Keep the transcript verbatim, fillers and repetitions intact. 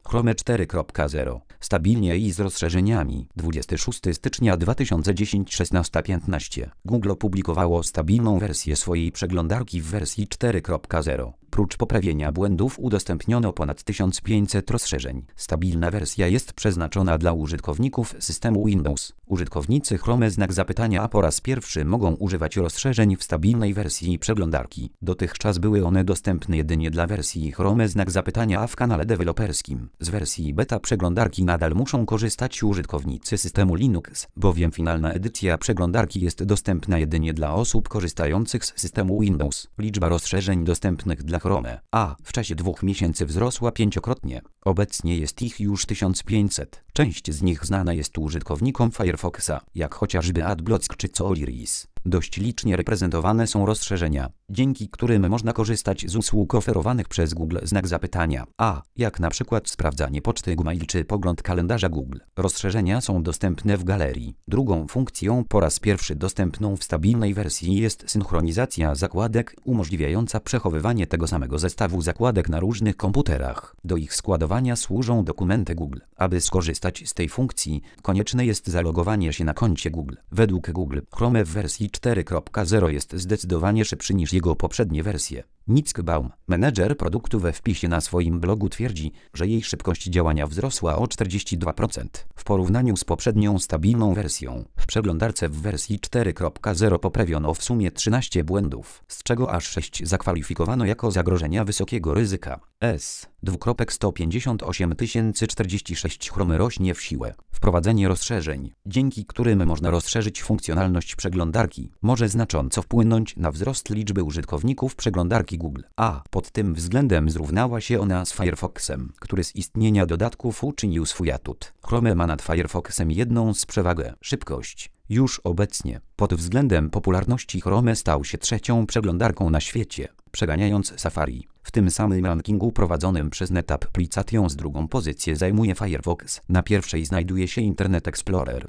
Chrome cztery kropka zero. Stabilnie i z rozszerzeniami. dwudziestego szóstego stycznia dwa tysiące dziesiątego szesnaście piętnaście. Google opublikowało stabilną wersję swojej przeglądarki w wersji cztery kropka zero. Prócz poprawienia błędów udostępniono ponad tysiąc pięćset rozszerzeń. Stabilna wersja jest przeznaczona dla użytkowników systemu Windows. Użytkownicy Chrome znak zapytania po raz pierwszy mogą używać rozszerzeń w stabilnej wersji przeglądarki. Dotychczas były one dostępne jedynie dla wersji Chrome znak zapytania w kanale deweloperskim. Z wersji beta przeglądarki nadal muszą korzystać użytkownicy systemu Linux, bowiem finalna edycja przeglądarki jest dostępna jedynie dla osób korzystających z systemu Windows. Liczba rozszerzeń dostępnych dla Chrome A w czasie dwóch miesięcy wzrosła pięciokrotnie. Obecnie jest ich już tysiąc pięćset. Część z nich znana jest użytkownikom Firefoxa, jak chociażby AdBlock czy Solaris. Dość licznie reprezentowane są rozszerzenia, dzięki którym można korzystać z usług oferowanych przez Google znak zapytania A, jak na przykład sprawdzanie poczty Gmail czy pogląd kalendarza Google. Rozszerzenia są dostępne w galerii. Drugą funkcją po raz pierwszy dostępną w stabilnej wersji jest synchronizacja zakładek, umożliwiająca przechowywanie tego samego zestawu zakładek na różnych komputerach. Do ich składowania służą dokumenty Google. Aby skorzystać z tej funkcji, konieczne jest zalogowanie się na koncie Google. Według Google, Chrome w wersji cztery kropka zero jest zdecydowanie szybszy niż jego poprzednie wersje. Nick Baum, menedżer produktu, we wpisie na swoim blogu twierdzi, że jej szybkość działania wzrosła o czterdzieści dwa procent w porównaniu z poprzednią stabilną wersją. W przeglądarce w wersji cztery kropka zero poprawiono w sumie trzynaście błędów, z czego aż sześć zakwalifikowano jako zagrożenia wysokiego ryzyka. S. sto pięćdziesiąt osiem tysięcy czterdzieści sześć. Chrome rośnie w siłę. Wprowadzenie rozszerzeń, dzięki którym można rozszerzyć funkcjonalność przeglądarki, może znacząco wpłynąć na wzrost liczby użytkowników przeglądarki Google. A pod tym względem zrównała się ona z Firefoxem, który z istnienia dodatków uczynił swój atut. Chrome ma nad Firefoxem jedną z przewagę: szybkość. Już obecnie, pod względem popularności, Chrome stał się trzecią przeglądarką na świecie, przeganiając Safari. W tym samym rankingu prowadzonym przez NetApp Applications drugą pozycję zajmuje Firefox, na pierwszej znajduje się Internet Explorer.